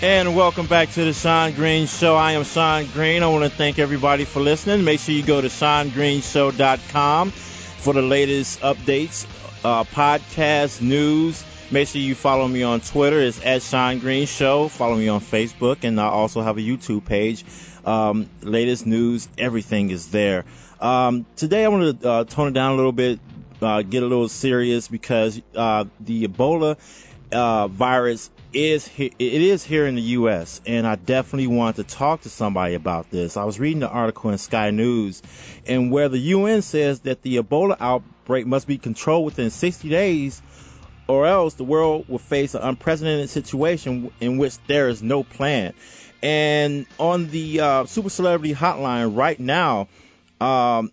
And welcome back to the Sean Green Show. I am Sean Green. I want to thank everybody for listening. Make sure you go to SeanGreenShow.com for the latest updates, podcast, news. Make sure you follow me on Twitter. It's at Sean Green Show. Follow me on Facebook. And I also have a YouTube page. Latest news, everything is there. Today I want to tone it down a little bit, get a little serious because the Ebola virus it is here in the U.S., and I definitely want to talk to somebody about this. I was reading the article in Sky News, and where the UN says that the Ebola outbreak must be controlled within 60 days, or else the world will face an unprecedented situation in which there is no plan. And on the Super Celebrity Hotline right now, Dr.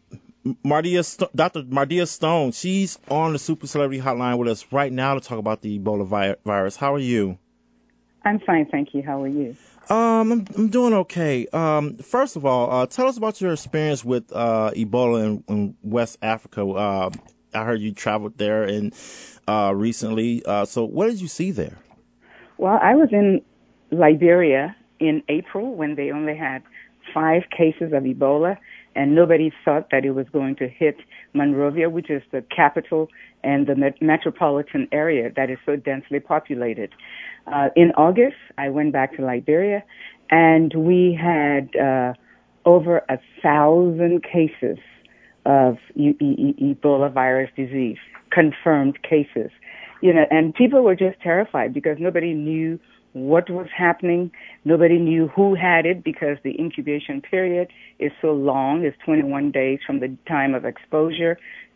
Mardia Stone, she's on the Super Celebrity Hotline with us right now to talk about the Ebola virus. How are you? I'm fine, thank you. How are you? I'm doing okay. First of all, tell us about your experience with Ebola in West Africa. I heard you traveled there and recently. So what did you see there? Well, I was in Liberia in April when they only had 5 cases of Ebola, and nobody thought that it was going to hit Monrovia, which is the capital and the metropolitan area that is so densely populated. In August, I went back to Liberia, and we had over 1,000 cases of Ebola virus disease, confirmed cases. And people were just terrified because nobody knew what was happening. Nobody knew who had it because the incubation period is so long. It's 21 days from the time of exposure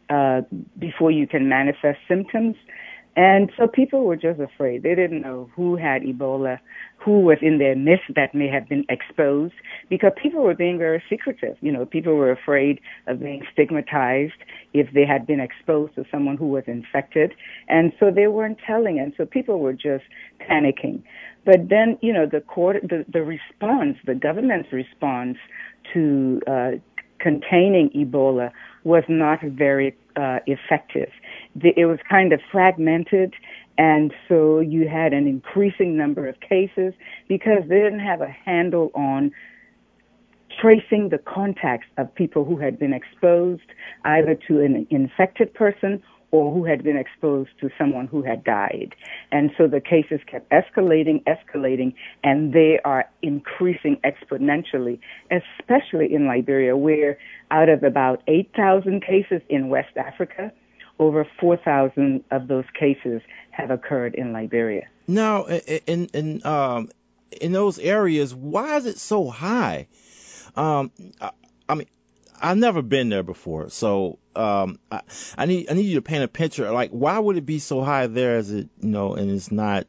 before you can manifest symptoms. And so people were just afraid. They didn't know who had Ebola, who was in their midst that may have been exposed, because people were being very secretive. People were afraid of being stigmatized if they had been exposed to someone who was infected. And so they weren't telling. And so people were just panicking. But then, the response, the government's response to containing Ebola was not very effective. It was kind of fragmented, and so you had an increasing number of cases because they didn't have a handle on tracing the contacts of people who had been exposed either to an infected person or who had been exposed to someone who had died. And so the cases kept escalating, and they are increasing exponentially, especially in Liberia, where out of about 8,000 cases in West Africa, over 4,000 of those cases have occurred in Liberia. Now, in those areas, why is it so high? I mean, I've never been there before, so I need you to paint a picture. Like, why would it be so high there as it, and it's not,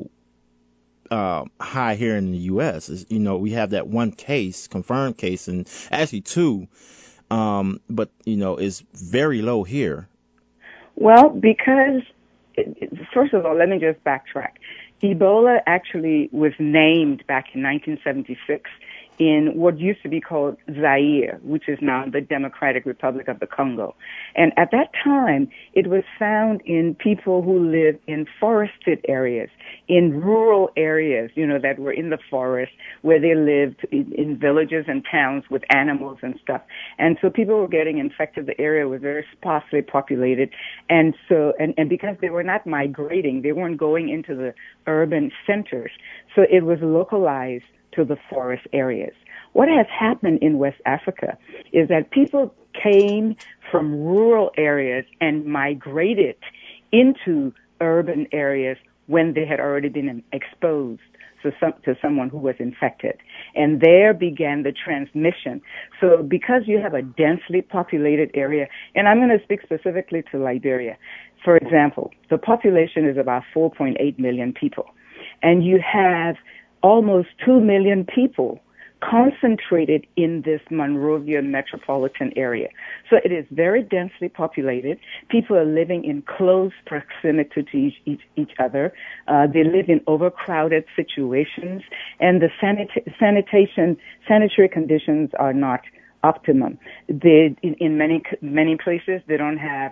high here in the U.S. We have that one case, confirmed case, and actually 2, but it's very low here. Well, because first of all, let me just backtrack. Ebola actually was named back in 1976 in what used to be called Zaire, which is now the Democratic Republic of the Congo. And at that time, it was found in people who lived in forested areas, in rural areas, that were in the forest, where they lived in villages and towns with animals and stuff. And so people were getting infected. The area was very sparsely populated. And so, and because they were not migrating, they weren't going into the urban centers. So it was localized to the forest areas. What has happened in West Africa is that people came from rural areas and migrated into urban areas when they had already been exposed to someone who was infected. And there began the transmission. So because you have a densely populated area, and I'm going to speak specifically to Liberia. For example, the population is about 4.8 million people. And you have almost 2 million people concentrated in this Monrovia metropolitan area. So it is very densely populated. People are living in close proximity to each other. They live in overcrowded situations, and the sanitary conditions are not optimum. In many places, they don't have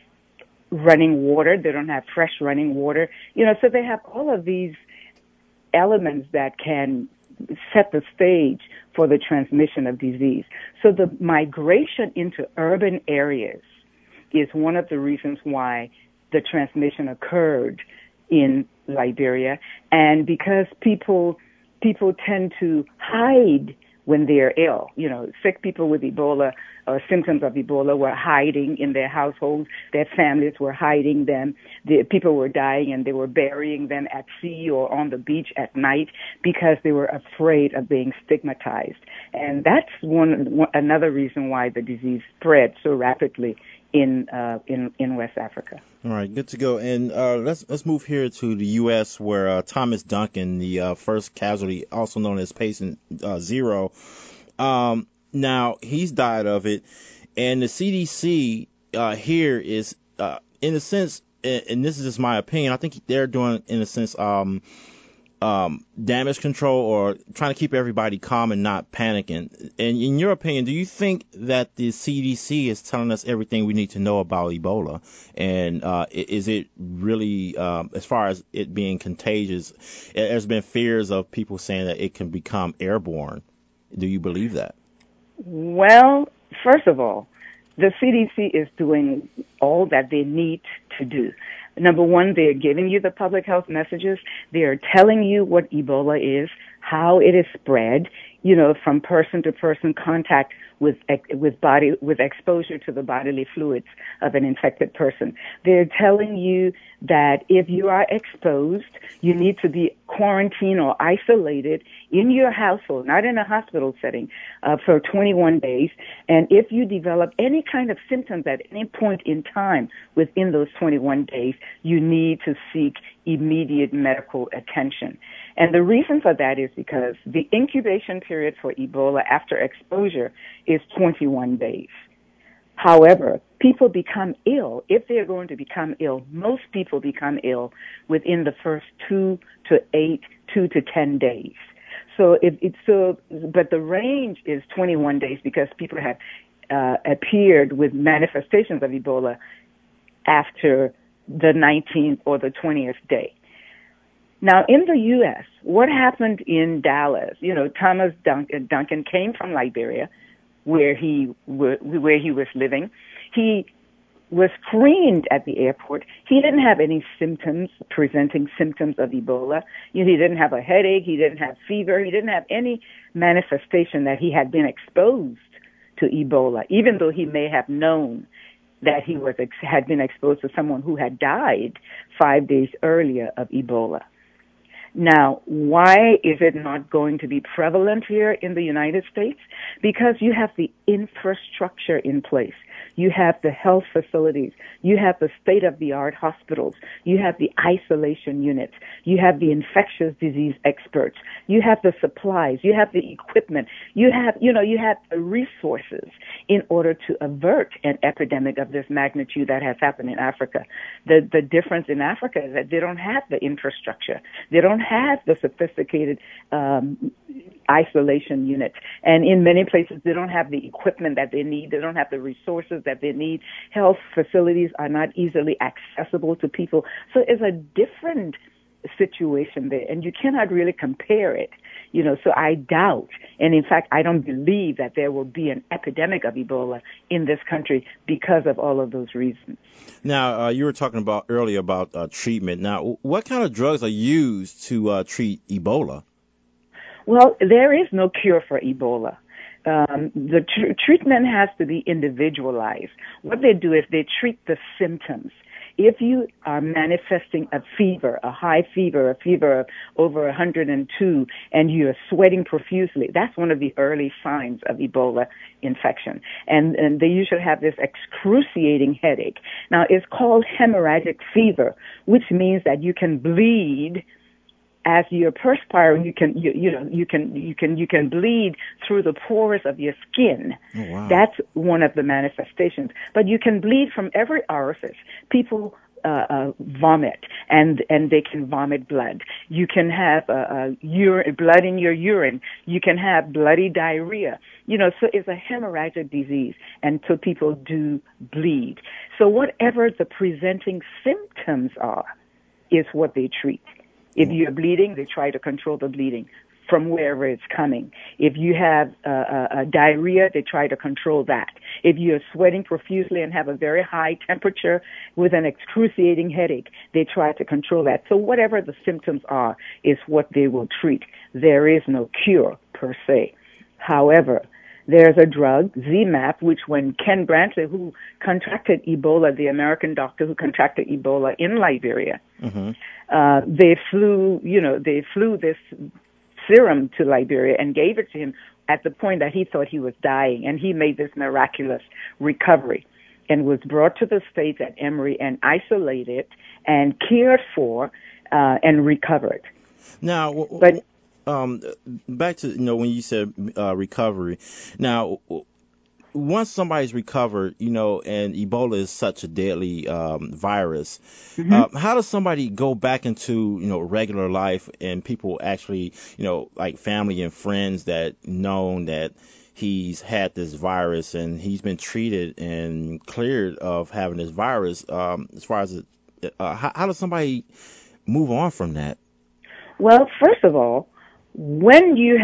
running water. They don't have fresh running water. So they have all of these elements that can set the stage for the transmission of disease. So the migration into urban areas is one of the reasons why the transmission occurred in Liberia. And because people tend to hide when they're ill. You know, sick people with Ebola or symptoms of Ebola were hiding in their households. Their families were hiding them. The people were dying and they were burying them at sea or on the beach at night because they were afraid of being stigmatized. And that's another reason why the disease spread so rapidly in West Africa. All right, good to go. And let's move here to the U.S., where Thomas Duncan, the first casualty, also known as Patient Zero, now he's died of it, and the CDC here is, in a sense, and this is just my opinion, I think they're doing, in a sense, damage control, or trying to keep everybody calm and not panicking. And in your opinion, do you think that the CDC is telling us everything we need to know about Ebola? And is it really, as far as it being contagious, there's been fears of people saying that it can become airborne. Do you believe that? Well, first of all, the CDC is doing all that they need to do. Number one, they're giving you the public health messages. They are telling you what Ebola is, how it is spread, you know, from person to person contact with exposure to the bodily fluids of an infected person. They're telling you that if you are exposed, you need to be quarantined or isolated in your household, not in a hospital setting, for 21 days. And if you develop any kind of symptoms at any point in time within those 21 days, you need to seek immediate medical attention. And the reason for that is because the incubation period for Ebola after exposure is 21 days. However, people become ill. If they're going to become ill, most people become ill within the first 2 to 10 days. So but the range is 21 days because people have appeared with manifestations of Ebola after the 19th or the 20th day. Now, in the U.S., what happened in Dallas? You know, Thomas Duncan came from Liberia, where he was living. He was screened at the airport. He didn't have any presenting symptoms of Ebola. You know, he didn't have a headache. He didn't have fever. He didn't have any manifestation that he had been exposed to Ebola, even though he may have known that he had been exposed to someone who had died 5 days earlier of Ebola. Now, why is it not going to be prevalent here in the United States? Because you have the infrastructure in place. You have the health facilities. You have the state-of-the-art hospitals. You have the isolation units. You have the infectious disease experts. You have the supplies. You have the equipment. You have the resources in order to avert an epidemic of this magnitude that has happened in Africa. The difference in Africa is that they don't have the infrastructure. They don't have the sophisticated isolation units. And in many places, they don't have the equipment that they need. They don't have the resources that they need. Health facilities are not easily accessible to people. So it's a different situation there, and you cannot really compare it. You know, so I doubt, and in fact, I don't believe that there will be an epidemic of Ebola in this country because of all of those reasons. Now, you were talking about earlier about treatment. Now, what kind of drugs are used to treat Ebola? Well, there is no cure for Ebola. The treatment has to be individualized. What they do is they treat the symptoms. If you are manifesting a fever, a high fever, a fever of over 102, and you're sweating profusely, that's one of the early signs of Ebola infection. And they usually have this excruciating headache. Now, it's called hemorrhagic fever, which means that you can bleed as you're perspiring. You can bleed through the pores of your skin. Oh, wow. That's one of the manifestations. But you can bleed from every orifice. People vomit, and they can vomit blood. You can have blood in your urine. You can have bloody diarrhea. You know, so it's a hemorrhagic disease, and so people do bleed. So whatever the presenting symptoms are is what they treat. If you're bleeding, they try to control the bleeding from wherever it's coming. If you have diarrhea, they try to control that. If you're sweating profusely and have a very high temperature with an excruciating headache, they try to control that. So whatever the symptoms are is what they will treat. There is no cure per se. However, there's a drug, ZMapp, which when Ken Brantley, who contracted Ebola, the American doctor who contracted Ebola in Liberia, they flew this serum to Liberia and gave it to him at the point that he thought he was dying, and he made this miraculous recovery and was brought to the States at Emory and isolated and cared for and recovered. Now, back to when you said recovery. Now, once somebody's recovered, and Ebola is such a deadly virus, how does somebody go back into regular life, and people actually like family and friends that known that he's had this virus and he's been treated and cleared of having this virus? As far as how does somebody move on from that? Well, first of all, when you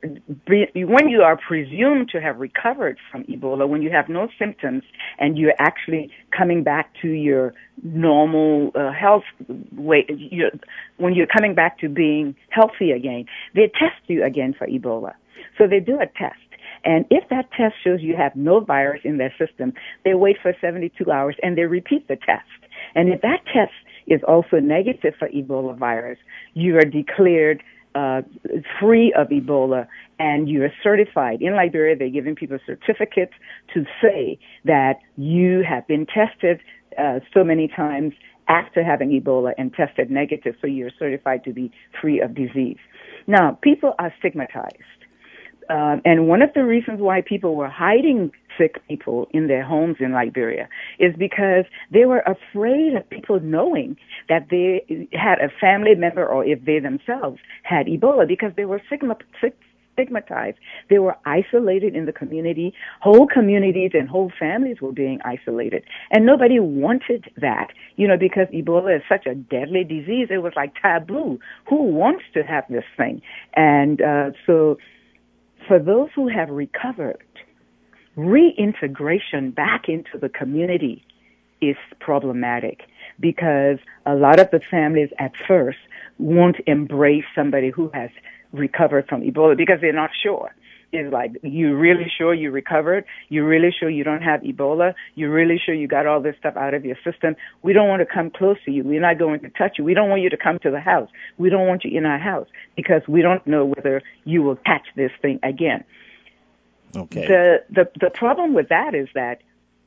are presumed to have recovered from Ebola, when you have no symptoms and you're actually coming back to your normal health way, when you're coming back to being healthy again, they test you again for Ebola. So they do a test. And if that test shows you have no virus in their system, they wait for 72 hours and they repeat the test. And if that test is also negative for Ebola virus, you are declared free of Ebola, and you are certified. In Liberia, they're giving people certificates to say that you have been tested so many times after having Ebola and tested negative, so you're certified to be free of disease. Now, people are stigmatized. And one of the reasons why people were hiding sick people in their homes in Liberia is because they were afraid of people knowing that they had a family member or if they themselves had Ebola, because they were stigmatized. They were isolated in the community. Whole communities and whole families were being isolated. And nobody wanted that, because Ebola is such a deadly disease. It was like taboo. Who wants to have this thing? And so for those who have recovered, reintegration back into the community is problematic, because a lot of the families at first won't embrace somebody who has recovered from Ebola because they're not sure. It's like, you really sure you recovered? You really sure you don't have Ebola? You really sure you got all this stuff out of your system? We don't want to come close to you. We're not going to touch you. We don't want you to come to the house. We don't want you in our house because we don't know whether you will catch this thing again. Okay. The problem with that is that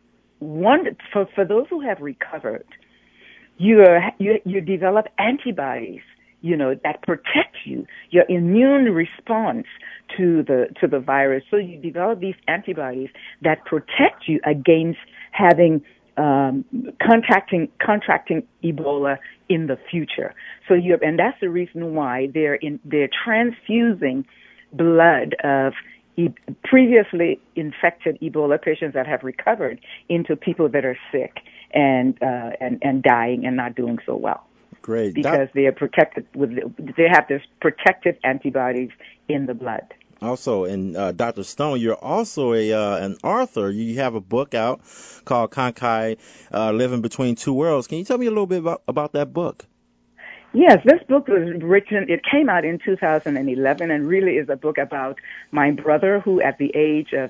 for those who have recovered, you develop antibodies, that protect you, your immune response to the virus. So you develop these antibodies that protect you against having contracting Ebola in the future. So and that's the reason why they're transfusing blood of previously infected Ebola patients that have recovered into people that are sick and dying and not doing so well. Great. Because they are protected they have this protective antibodies in the blood. Also, and Dr. Stone, you're also an author. You have a book out called Konkai, Living Between Two Worlds. Can you tell me a little bit about that book? Yes, this book was written, it came out in 2011 and really is a book about my brother who at the age of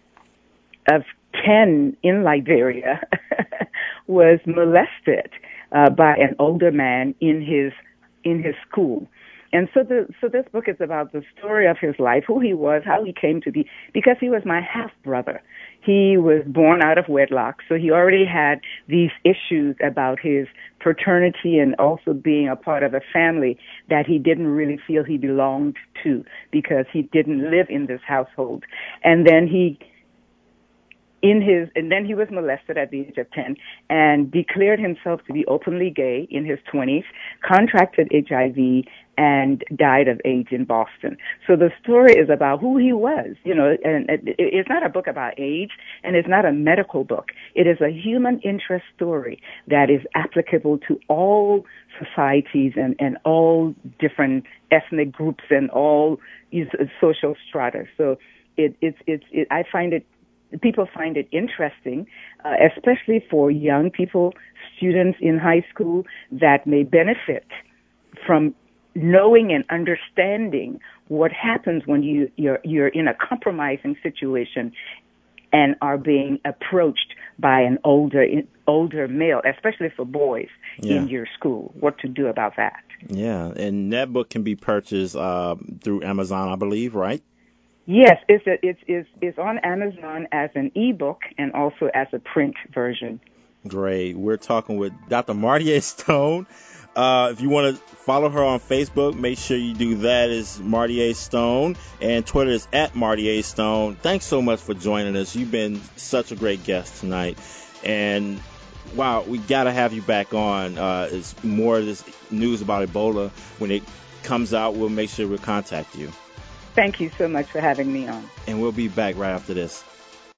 10 in Liberia was molested by an older man in his school. And so this book is about the story of his life, who he was, how he came to be, because he was my half brother. He was born out of wedlock, so he already had these issues about his paternity and also being a part of a family that he didn't really feel he belonged to because he didn't live in this household. And then he and then he was molested at the age of 10 and declared himself to be openly gay in his 20s, contracted HIV, and died of AIDS in Boston. So the story is about who he was, and it's not a book about AIDS, and it's not a medical book. It is a human interest story that is applicable to all societies and all different ethnic groups and all social strata. So I find it, people find it interesting, especially for young people, students in high school that may benefit from knowing and understanding what happens when you're in a compromising situation and are being approached by an older male, especially for boys in your school, what to do about that. Yeah, and that book can be purchased through Amazon, I believe, right? Yes, it's on Amazon as an ebook and also as a print version. Great. We're talking with Dr. Martia Stone. If you want to follow her on Facebook, make sure you do that. It's Martia Stone, and Twitter is @Martia Stone. Thanks so much for joining us. You've been such a great guest tonight, and wow, we got to have you back on. It's more of this news about Ebola. When it comes out, we'll make sure we'll contact you. Thank you so much for having me on. And we'll be back right after this.